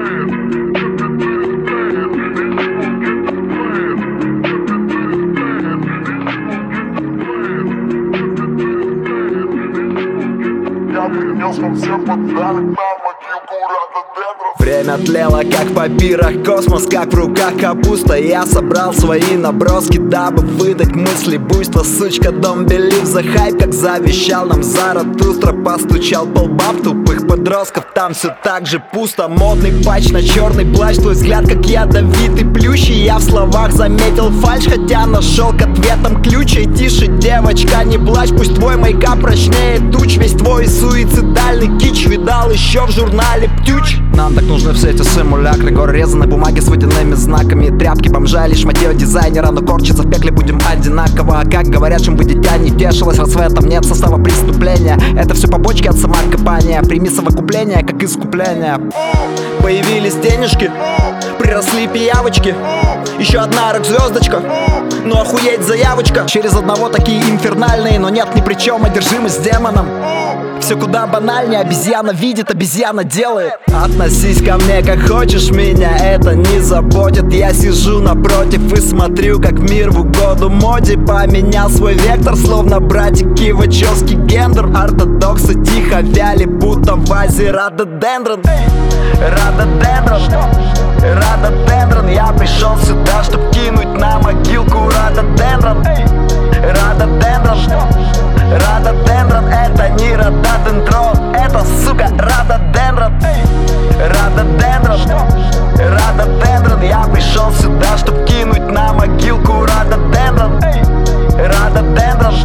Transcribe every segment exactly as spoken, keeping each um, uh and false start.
Я принес вам всем подарок на могилку рододендров. Время тлело, как в папирах, космос, как в руках капуста. Я собрал свои наброски, дабы выдать мысли буйства. Сучка, don't believe the hype, как завещал нам Заратустра. Постучал полбаб тупых подростков, там все так же пусто. Модный патч на черный плащ, твой взгляд как ядовитый плющ. И я в словах заметил фальшь, хотя нашел к ответам ключ. И тише, девочка, не плачь, пусть твой мейкап прочнее туч. Весь твой суицидальный кич видал еще в журнале «Птюч». Нам так нужны все эти симулякры, горы резаной бумаги с водяными знаками. Тряпки бомжа, лишь мотива дизайнера, но корчиться в пекле будем одинаково. А как говорят, чем бы дитя не тешилось, рассветом нет состава преступления. Это все побочки от самокопания, прими совокупление, как искупление. Появились денежки, приросли пиявочки, еще одна рок-звездочка, ну охуеть заявочка. Через одного такие инфернальные, но нет ни при чем одержимость демоном. Все куда банальнее, обезьяна видит, обезьяна делает. Относись ко мне как хочешь, меня это не заботит. Я сижу напротив и смотрю, как мир в угоду моде поменял свой вектор, словно братики вачовский гендер. Ортодоксы тихо вяли, будто в вазе рододендрон. Рододендрон, рододендрон. Я пришел сюда, чтоб кинуть на могилку рододендрон. Рододендрон, рододендрон. Это не рододендрон, это, сука, рододендрон. Рододендрон, рододендрон. Я пришел сюда, чтоб кинуть на могилку рододендрон. Рододендрон,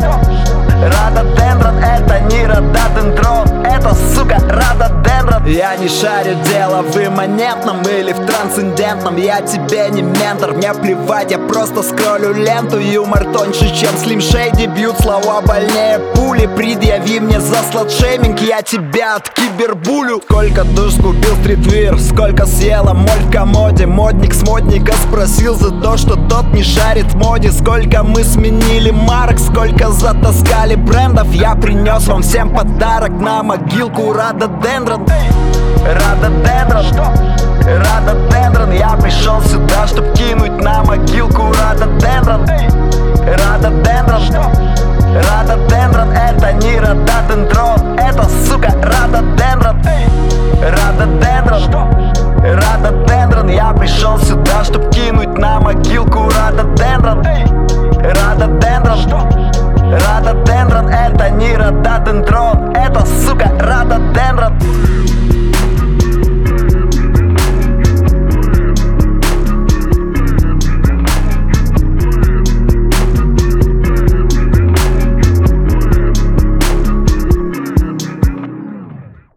рододендрон. Это не рододендрон, это, сука, рододендрон. Я не шарю, дело в имманентном или в трансцендентном. Я тебе не ментор, мне плевать, я просто скроллю ленту. Юмор тоньше, чем Slim Shady, бьют слова больнее пули. Предъяви мне за сладшейминг, я тебя от кибербулю. Сколько душ скупил стритвир, сколько съела моль в комоде. Модник с модника спросил за то, что тот не шарит в моде. Сколько мы сменили марок, сколько затаскали брендов. Я принес вам всем подарок на могилку рододендрон. Рододендрон, рододендрон. Я пришел сюда, чтоб кинуть на могилку рододендрон. Рододендрон, рододендрон. Это не рододендрон, это, сука, рододендрон. Рододендрон.